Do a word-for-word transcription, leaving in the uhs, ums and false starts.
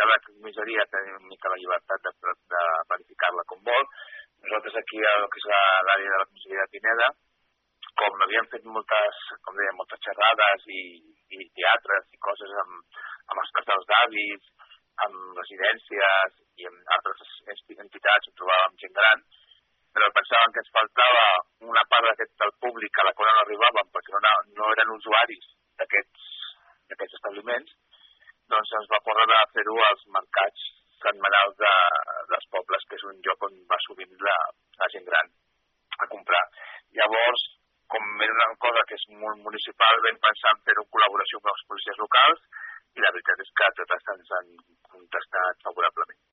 cada comissaria té una mica la llibertat de, de planificar-la com vol. Nosaltres aquí, a lo que és l'àrea de la comissaria de Pineda, com havíem fet moltes, com deia, moltes xerrades i, i teatres i coses amb, amb els casals d'avis, amb residències i amb altres entitats, on trobàvem gent gran, però pensàvem que ens faltava una part d'aquest del públic a la qual no arribàvem perquè no, no eren usuaris d'aquests establiments, doncs ens va córrer de fer-ho als mercats setmanals de, dels pobles, que és un lloc on va sovint la, la gent gran a comprar. Llavors, com era una cosa que és molt municipal, vam pensar en fer-ho en col·laboració amb les policies locals i la veritat és que totes ens han contestat favorablement.